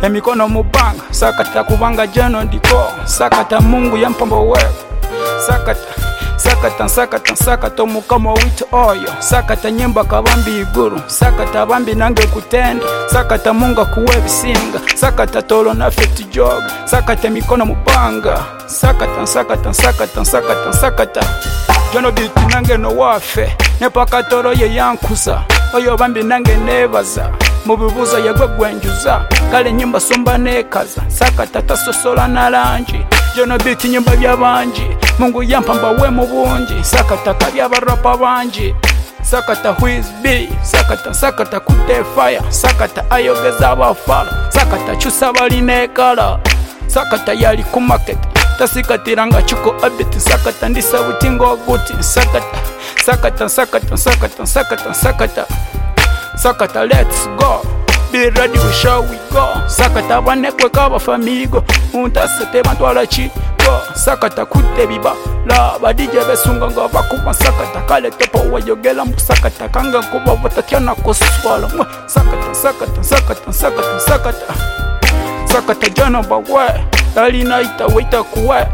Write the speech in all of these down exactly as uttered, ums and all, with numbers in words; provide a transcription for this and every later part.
emikono mubanga sakata kubanga jeno ndiko sakata Mungu yampambo wewe sakata sakata sakata sakata mukama witu oyo sakata nyimba kabambi iguru sakata bambi nange kutenda sakata Munga kuwe bisinga sakata tolo na feti jog sakata mikono mubanga sakata sakata sakata sakata sakata jono biti nange no wafe nepaka toro ye yankuza oyo bambi nange nebaza mubibuza yagwe gwenjuza kale nyimba somba nekaza sakata tasosola na lanji jono biti nyimba byabanji Mungu yampamba we mubunji sakata kabya barapa banji sakata whiz b sakata sakata kute fire sakata ayogeza abafala sakata chusa balinekala sakata yali ku market tasikatiranga chuko abiti sakata ndisabutingo guti sakata sakata sakata sakata sakata sakata sakata let's go be ready we shall we go sakata banekwe kaba famigo untasete bantwala chi go sakata kute biba la badije besunga ngo bakuba sakata kale topo wayogela musakata kanga kuba batatiana koswala sakata sakata sakata sakata sakata sakata jana bawe dalina ita wita kuwe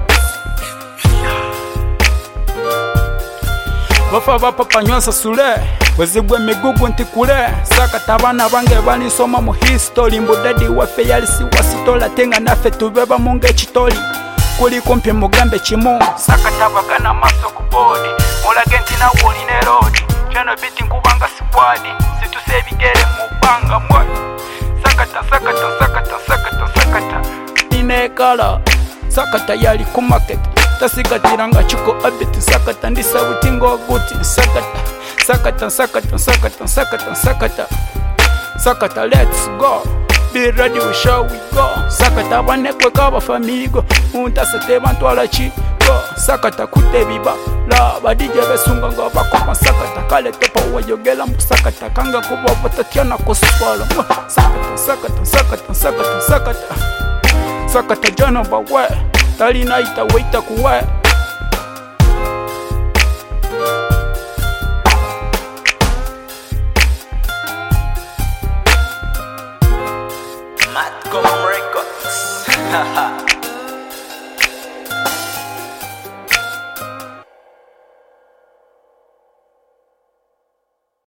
bafa bapa panyonsa sule wezibwe migugu ntikule sakata abana bange banisoma mu history mbudadi wafe yalisi wasitola tenga nafe tubeba munge chitoli kuli kumpi mugambe chimu sakata bagana maso kubodi mulagenti na woli ne road chano biti nkubanga squad situsebigere mubanga mwa sakata sakata sakata sakata sakata inekala sakata yali ku market tasikatiranga chuko abiti sakata ndisabutingo guti sakata sakata sakata sakata sakata sakata sakata let's go be ready we shall we go sakata banekwe kaba famigo untasete bantwala chi go sakata kute biba la badije besunga ngo bakupa sakata kale topa wayogela musakata kanga kuba batatiana koswala sakata sakata sakata sakata sakata sakata jana bawe talina ita wita kuwe Matcom Records.